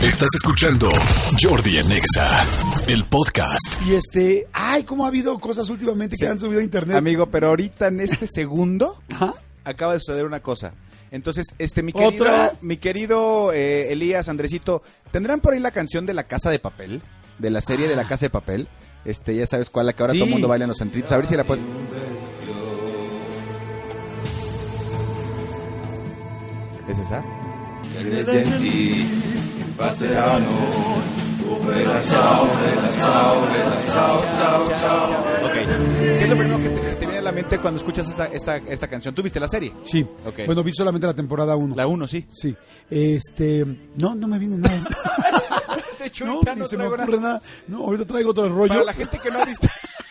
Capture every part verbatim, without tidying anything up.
Estás escuchando Jordi en Exa, el podcast. Y este, ay, cómo ha habido cosas últimamente que Sí. han subido a internet. Amigo, pero ahorita en este segundo Ajá. acaba de suceder una cosa. Entonces, este, mi querido, ¿Otra? mi querido eh, Elías, Andresito, ¿tendrán por ahí la canción de La Casa de Papel? De la serie de La Casa de Papel. Este, ya sabes cuál, la que ahora Sí. todo el mundo baila en los centritos. A ver si la puedes... ¿Es esa? Ok. ¿Qué es lo primero que te, te viene a la mente cuando escuchas esta, esta, esta canción? ¿Tú viste la serie? Sí. Ok. Bueno, vi solamente la temporada uno. La uno, sí. Sí. Este, no, no me viene nada. De hecho, No, ahorita ni no se me traigo ocurre nada. nada. No, ahorita traigo otro rollo. Para la gente que no ha visto.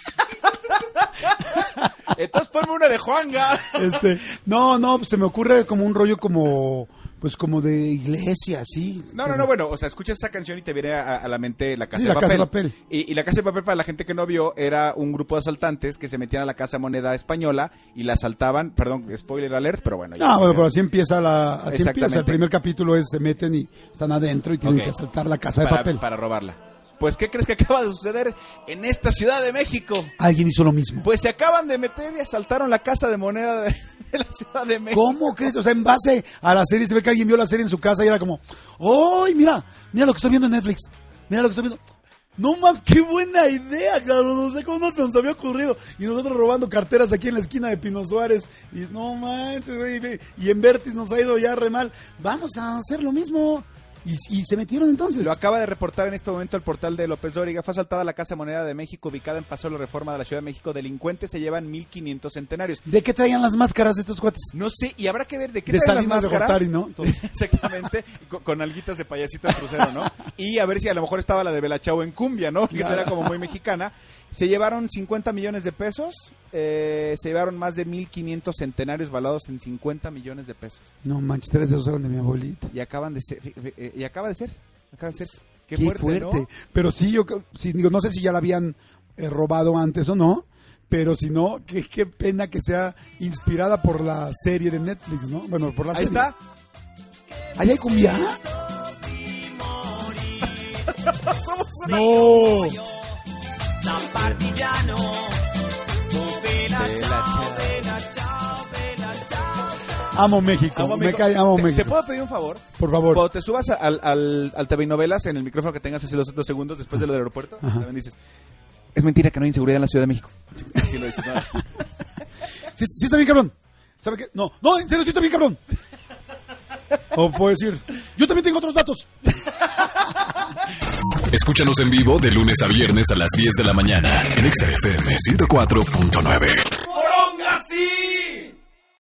Entonces ponme una de Juanga. Este, no, no, pues se me ocurre como un rollo como, pues como de iglesia, así. No, no, no, bueno, o sea, escuchas esa canción y te viene a, a la mente La Casa, Sí, de, La papel. Casa de Papel. Y, y La Casa de Papel, para la gente que no vio, era un grupo de asaltantes que se metían a la Casa Moneda Española y la asaltaban, perdón, spoiler alert, pero bueno. ya- No, bueno, pero así empieza la, así Exactamente. empieza. El primer capítulo es, se meten y están adentro y tienen Ok. que asaltar la Casa de para, Papel. para robarla. Pues, ¿qué crees que acaba de suceder en esta Ciudad de México? Alguien hizo lo mismo. Pues se acaban de meter y asaltaron la Casa de Moneda de, de la Ciudad de México. ¿Cómo crees? O sea, en base a la serie se ve que alguien vio la serie en su casa y era como, ¡ay, mira! Mira lo que estoy viendo en Netflix. Mira lo que estoy viendo. No más, qué buena idea, cabrón. No sé cómo se nos había ocurrido. Y nosotros robando carteras aquí en la esquina de Pino Suárez. Y no manches, güey. Y en Vertis nos ha ido ya re mal. Vamos a hacer lo mismo. Y, y se metieron entonces. Lo acaba de reportar en este momento el portal de López Dóriga. Fue asaltada la Casa Moneda de México, ubicada en Paseo La Reforma de la Ciudad de México. Delincuentes se llevan mil quinientos centenarios. ¿De qué traían las máscaras de estos cuates? No sé, y habrá que ver de qué De traen las Salinas de máscaras. Gortari, ¿no? Entonces, Exactamente, con, con alguitas de payasito de crucero, ¿no? Y a ver si a lo mejor estaba la de Bella Chao en cumbia, ¿no? Que Claro. era como muy mexicana. Se llevaron cincuenta millones de pesos, eh, se llevaron más de mil quinientos centenarios valados en cincuenta millones de pesos. no manches, tres de esos eran de mi abuelita. Y acaban de ser, eh, y acaba de ser, acaba de ser. Qué, Qué, fuerte, fuerte. ¿no? Pero sí, yo sí, digo, no sé si ya la habían eh, robado antes o no, pero si no, qué, qué pena que sea inspirada por la serie de Netflix, ¿no? Bueno, por la Ahí serie. está. ¿Ahí hay cumbia? No. Amo México. Amo Me México. cae, amo ¿Te, México. ¿Te puedo pedir un favor? Por favor. Cuando te subas al, al, al T V Novelas, en el micrófono que tengas hace dos, dos segundos después de lo del aeropuerto, Ajá. también dices, es mentira que no hay inseguridad en la Ciudad de México. Así lo dices, ¿no? Sí, sí está bien, cabrón. ¿Sabe qué? No, no, en serio, sí está bien, cabrón. O puedo decir, yo también tengo otros datos. Escúchanos en vivo de lunes a viernes a las diez de la mañana en Exa F M ciento cuatro punto nueve.